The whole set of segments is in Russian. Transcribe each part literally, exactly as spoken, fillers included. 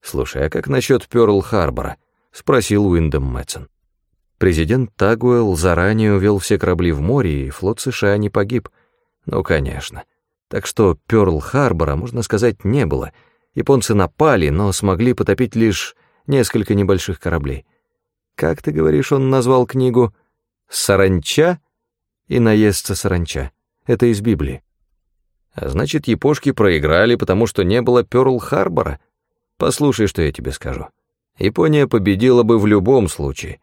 «Слушай, а как насчет Пёрл-Харбора?» — спросил Уиндом Мэтсон. Президент Тагуэлл заранее увел все корабли в море, и флот США не погиб. Ну, конечно. Так что Пёрл-Харбора, можно сказать, не было. Японцы напали, но смогли потопить лишь несколько небольших кораблей. Как, ты говоришь, он назвал книгу «Саранча» и «Наестся саранча». Это из Библии. А значит, япошки проиграли, потому что не было Пёрл-Харбора? Послушай, что я тебе скажу. Япония победила бы в любом случае.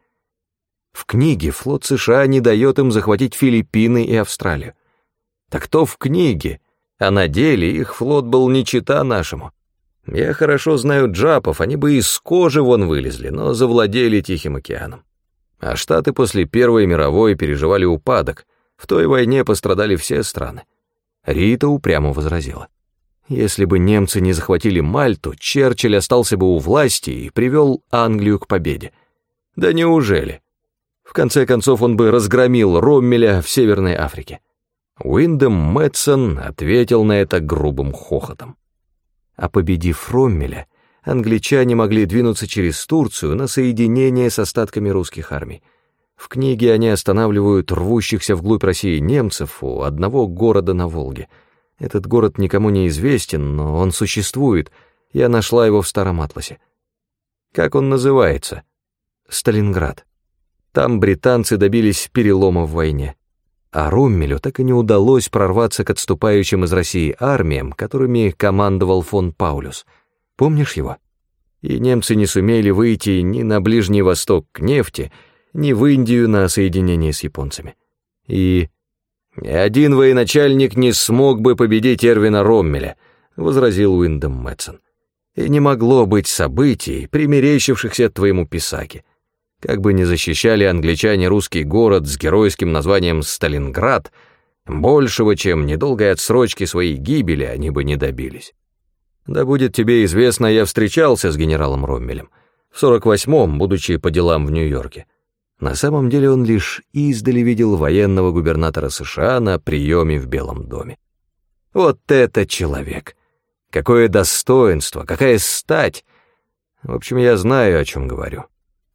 В книге флот США не дает им захватить Филиппины и Австралию. Так то в книге, а на деле их флот был не чета нашему. Я хорошо знаю джапов, они бы из кожи вон вылезли, но завладели Тихим океаном. А Штаты после Первой мировой переживали упадок, в той войне пострадали все страны. Рита упрямо возразила. Если бы немцы не захватили Мальту, Черчилль остался бы у власти и привел Англию к победе. Да неужели? В конце концов, он бы разгромил Роммеля в Северной Африке. Уиндом Мэтсон ответил на это грубым хохотом. А победив Роммеля, англичане могли двинуться через Турцию на соединение с остатками русских армий. В книге они останавливают рвущихся вглубь России немцев у одного города на Волге. Этот город никому не известен, но он существует. Я нашла его в Старом атласе. Как он называется? Сталинград. Там британцы добились перелома в войне. А Роммелю так и не удалось прорваться к отступающим из России армиям, которыми командовал фон Паулюс. Помнишь его? И немцы не сумели выйти ни на Ближний Восток к нефти, ни в Индию на соединение с японцами. И ни один военачальник не смог бы победить Эрвина Роммеля, возразил Уиндом Мэтсон. И не могло быть событий, примерещившихся твоему Писаке. Как бы ни защищали англичане русский город с геройским названием Сталинград, большего, чем недолгой отсрочки своей гибели, они бы не добились. Да будет тебе известно, я встречался с генералом Роммелем в сорок восьмом, будучи по делам в Нью-Йорке. На самом деле он лишь издали видел военного губернатора США на приеме в Белом доме. Вот это человек! Какое достоинство, какая стать! В общем, я знаю, о чем говорю.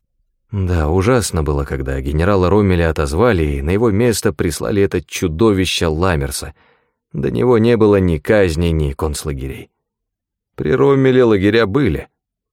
Да, ужасно было, когда генерала Роммеля отозвали, и на его место прислали это чудовище Ламмерса. До него не было ни казни, ни концлагерей. При Роммеле лагеря были.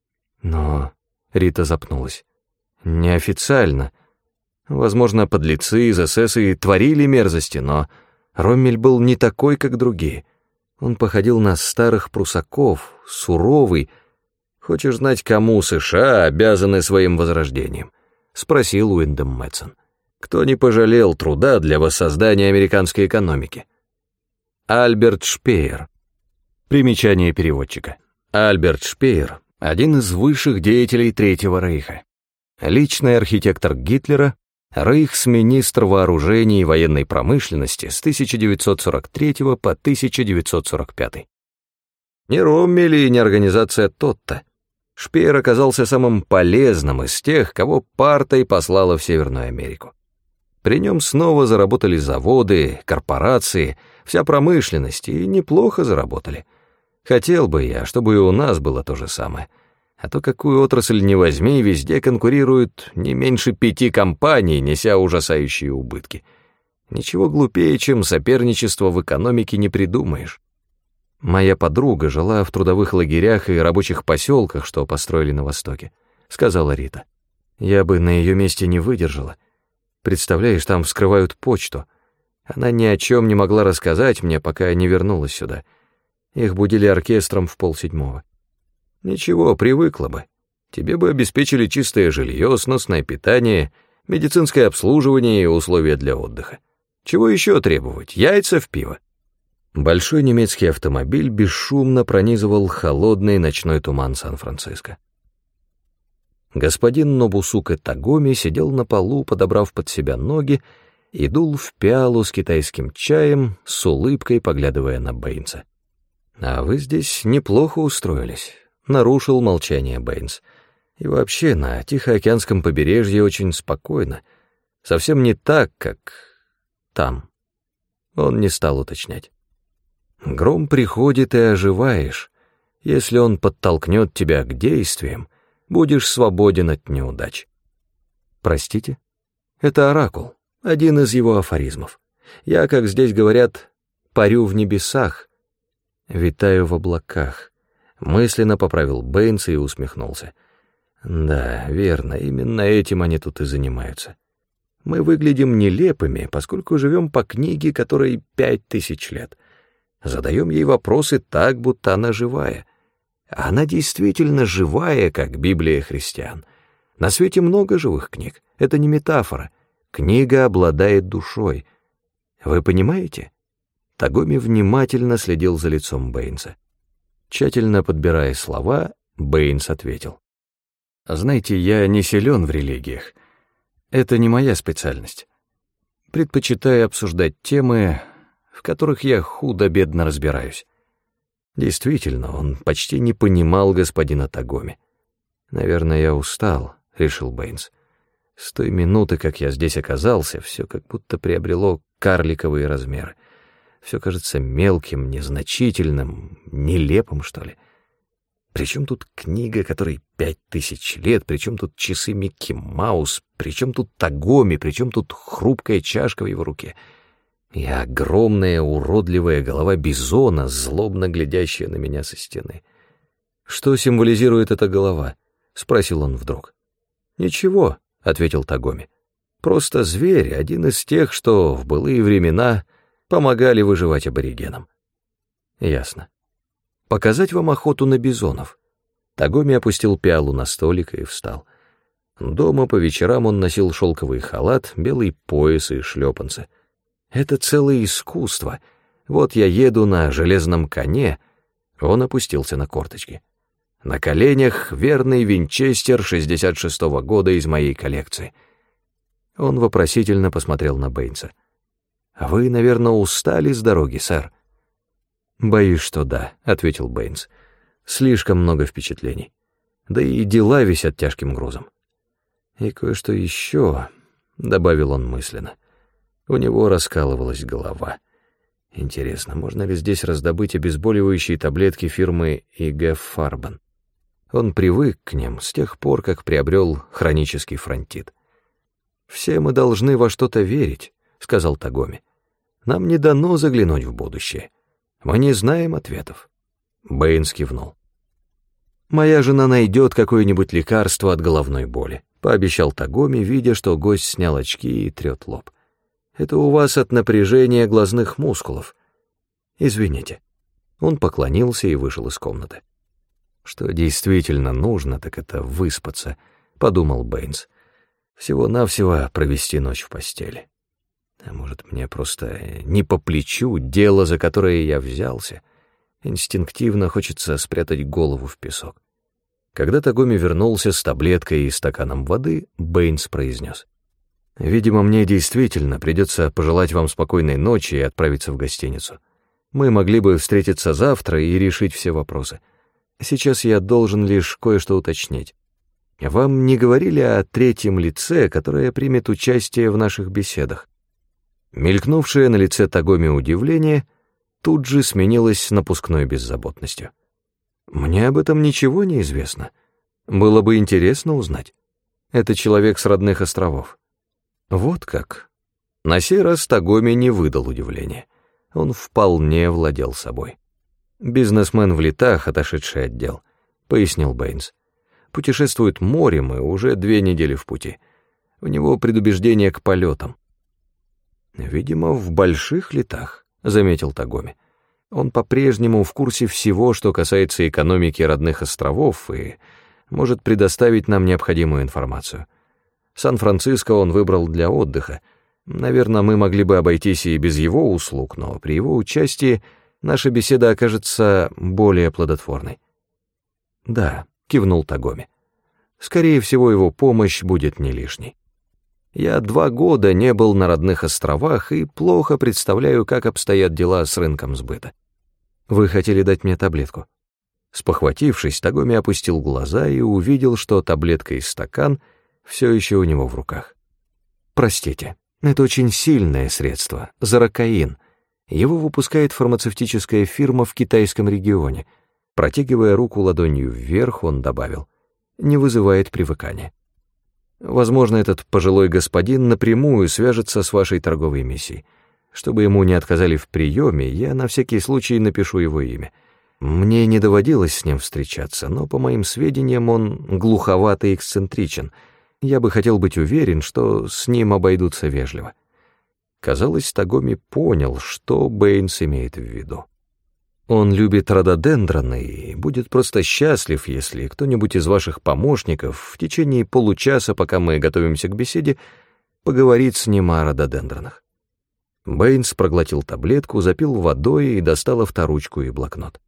Но Рита запнулась. Неофициально. Возможно, подлецы из эс эс и творили мерзости, но Роммель был не такой, как другие. Он походил на старых прусаков, суровый. Хочешь знать, кому США обязаны своим возрождением? Спросил Уиндом Мэтсон. Кто не пожалел труда для воссоздания американской экономики? Альберт Шпеер. Примечание переводчика. Альберт Шпеер — один из высших деятелей Третьего Рейха. Личный архитектор Гитлера, рейхсминистр вооружений и военной промышленности с тысяча девятьсот сорок третьего по тысяча девятьсот сорок пятый. Не Роммель и не организация Тотта. Шпеер оказался самым полезным из тех, кого партия послала в Северную Америку. При нем снова заработали заводы, корпорации, вся промышленность, и неплохо заработали. Хотел бы я, чтобы и у нас было то же самое. А то какую отрасль не возьми, везде конкурируют не меньше пяти компаний, неся ужасающие убытки. Ничего глупее, чем соперничество в экономике, не придумаешь. Моя подруга жила в трудовых лагерях и рабочих поселках, что построили на Востоке, сказала Рита. Я бы на ее месте не выдержала. Представляешь, там вскрывают почту. Она ни о чем не могла рассказать мне, пока не вернулась сюда. Их будили оркестром в полседьмого. Ничего, привыкла бы. Тебе бы обеспечили чистое жилье, сносное питание, медицинское обслуживание и условия для отдыха. Чего еще требовать? Яйца в пиво. Большой немецкий автомобиль бесшумно пронизывал холодный ночной туман Сан-Франциско. Господин Нобусуке Тагоми сидел на полу, подобрав под себя ноги, и дул в пиалу с китайским чаем, с улыбкой поглядывая на Бэйнса. «А вы здесь неплохо устроились», — нарушил молчание Бэйнс. «И вообще на Тихоокеанском побережье очень спокойно. Совсем не так, как там». Он не стал уточнять. «Гром приходит, и оживаешь. Если он подтолкнет тебя к действиям, будешь свободен от неудач. Простите? Это оракул, один из его афоризмов. Я, как здесь говорят, парю в небесах, витаю в облаках. Мысленно поправил Бэйнс и усмехнулся. Да, верно, именно этим они тут и занимаются. Мы выглядим нелепыми, поскольку живем по книге, которой пять тысяч лет. Задаем ей вопросы так, будто она живая. А она действительно живая, как Библия христиан. На свете много живых книг. Это не метафора. Книга обладает душой. Вы понимаете? Тагоми внимательно следил за лицом Бэйнса. Тщательно подбирая слова, Бэйнс ответил. Знаете, я не силен в религиях. Это не моя специальность. Предпочитаю обсуждать темы, в которых я худо-бедно разбираюсь. Действительно, он почти не понимал господина Тагоми. «Наверное, я устал», — решил Бэйнс. «С той минуты, как я здесь оказался, все как будто приобрело карликовые размеры. Все кажется мелким, незначительным, нелепым, что ли. Причем тут книга, которой пять тысяч лет, причем тут часы Микки Маус, причем тут Тагоми, причем тут хрупкая чашка в его руке. И огромная уродливая голова бизона, злобно глядящая на меня со стены. «Что символизирует эта голова?» — спросил он вдруг. «Ничего», — ответил Тагоми. «Просто зверь, один из тех, что в былые времена помогали выживать аборигенам». «Ясно. Показать вам охоту на бизонов?» Тагоми опустил пиалу на столик и встал. Дома по вечерам он носил шелковый халат, белый пояс и шлепанцы. «Это целое искусство. Вот я еду на железном коне». Он опустился на корточки. «На коленях верный винчестер шестьдесят шестого года из моей коллекции». Он вопросительно посмотрел на Бэйнса. «Вы, наверное, устали с дороги, сэр?» «Боюсь, что да», — ответил Бэйнс. «Слишком много впечатлений. Да и дела висят тяжким грузом. И кое-что еще», — добавил он мысленно. У него раскалывалась голова. Интересно, можно ли здесь раздобыть обезболивающие таблетки фирмы И Г Фарбан? Он привык к ним с тех пор, как приобрел хронический фронтит. «Все мы должны во что-то верить», — сказал Тагоми. «Нам не дано заглянуть в будущее. Мы не знаем ответов». Бэйнс кивнул. «Моя жена найдет какое-нибудь лекарство от головной боли», — пообещал Тагоми, видя, что гость снял очки и трет лоб. «Это у вас от напряжения глазных мускулов. Извините». Он поклонился и вышел из комнаты. «Что действительно нужно, так это выспаться», — подумал Бэйнс. «Всего-навсего провести ночь в постели. А может, мне просто не по плечу дело, за которое я взялся. Инстинктивно хочется спрятать голову в песок». Когда Тагоми вернулся с таблеткой и стаканом воды, Бэйнс произнес: «Видимо, мне действительно придется пожелать вам спокойной ночи и отправиться в гостиницу. Мы могли бы встретиться завтра и решить все вопросы. Сейчас я должен лишь кое-что уточнить. Вам не говорили о третьем лице, которое примет участие в наших беседах?» Мелькнувшее на лице Тагоми удивление тут же сменилось напускной беззаботностью. «Мне об этом ничего не известно. Было бы интересно узнать. Это человек с родных островов». «Вот как». На сей раз Тагоми не выдал удивления. Он вполне владел собой. «Бизнесмен в летах, отошедший от дел», — пояснил Бэйнс. «Путешествует морем и уже две недели в пути. У него предубеждение к полетам». «Видимо, в больших летах», — заметил Тагоми. «Он по-прежнему в курсе всего, что касается экономики родных островов, и может предоставить нам необходимую информацию. Сан-Франциско он выбрал для отдыха. Наверное, мы могли бы обойтись и без его услуг, но при его участии наша беседа окажется более плодотворной». «Да», — кивнул Тагоми. «Скорее всего, его помощь будет не лишней. Я два года не был на родных островах и плохо представляю, как обстоят дела с рынком сбыта. Вы хотели дать мне таблетку?» Спохватившись, Тагоми опустил глаза и увидел, что таблетка и стакан все еще у него в руках. «Простите, это очень сильное средство, зарокаин. Его выпускает фармацевтическая фирма в китайском регионе. Протягивая руку ладонью вверх, он добавил: «Не вызывает привыкания. Возможно, этот пожилой господин напрямую свяжется с вашей торговой миссией. Чтобы ему не отказали в приеме, я на всякий случай напишу его имя. Мне не доводилось с ним встречаться, но, по моим сведениям, он глуховат и эксцентричен. Я бы хотел быть уверен, что с ним обойдутся вежливо». Казалось, Тагоми понял, что Бэйнс имеет в виду. «Он любит рододендроны и будет просто счастлив, если кто-нибудь из ваших помощников в течение получаса, пока мы готовимся к беседе, поговорит с ним о рододендронах». Бэйнс проглотил таблетку, запил водой и достал авторучку и блокнот.